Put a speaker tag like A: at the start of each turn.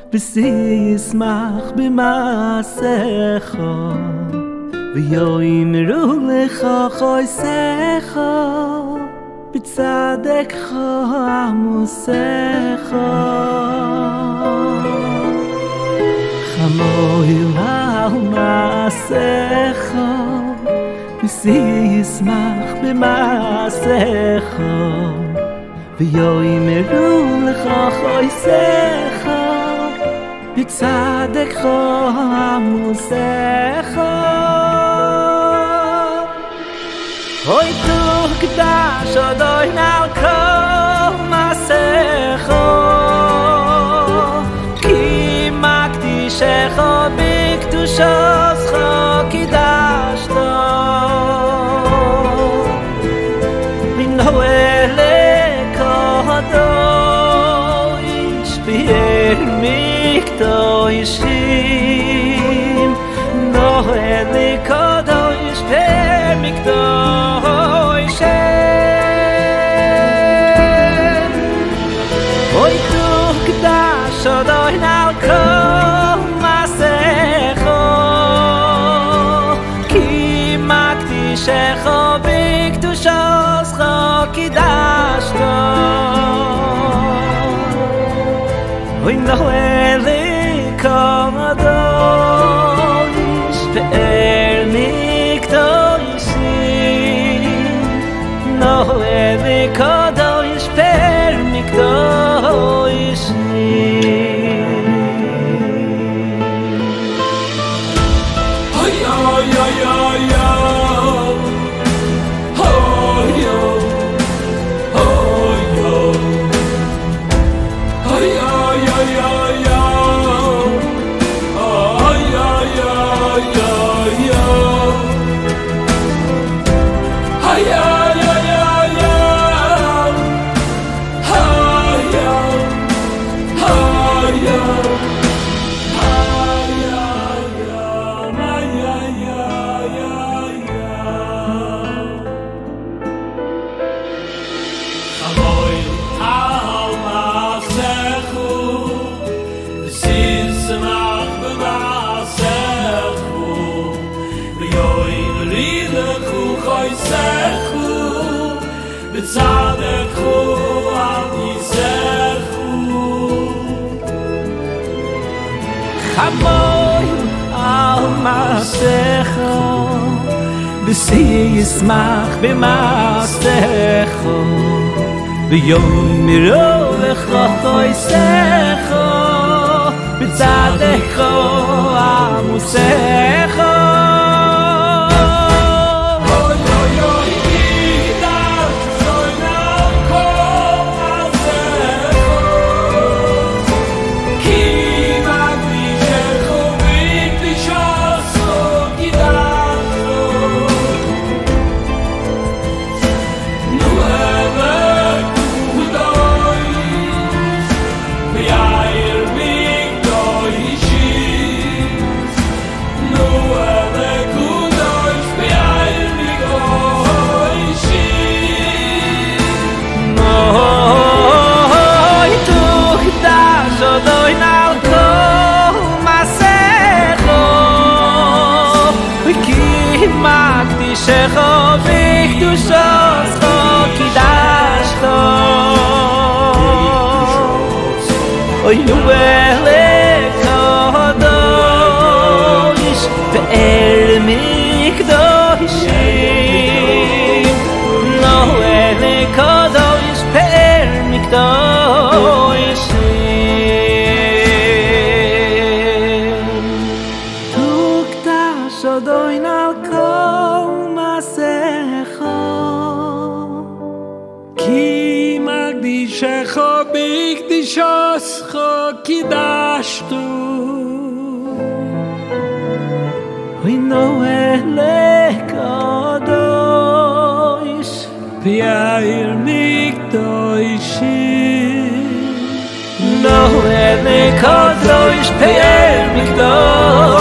A: ושישמח במעשיך ויאמרו לך חסדיך בצדקך עמוסיך חמול על מעשיך ושישמח במעשיך ויאמרו לך חסדיך בצדקך עמוסיך אוי תוקדש אדוני על כל מעשיך כי מקדישך בקדושתך קידשת לנהל לקדוש ביער מקדושים נהל לקדוש ביער מקדושים אוי תוקדש אדוני על כל מעשיך כי מקדישך בקדושתך קידשת אוי נהל לקדוש ביער מקדושים נהל לקדוש ביער מקדושים
B: בצדקך עמוסיך
A: חמול על מעשיך ושישמח במעשיך ויאמרו לך חסדיך בצדקך עמוסיך מקדישך בקדושתך קידשת אוי נהל לקדוש ביער מקדושים נהל לקדוש ביער מקדושים תוקדש אדוני על כל מעשיך
B: כי מקדישך בקדושתך קידשת
A: אוי נהל לקדוש
B: ביער מקדושים
A: נהל לקדוש ביער מקדושים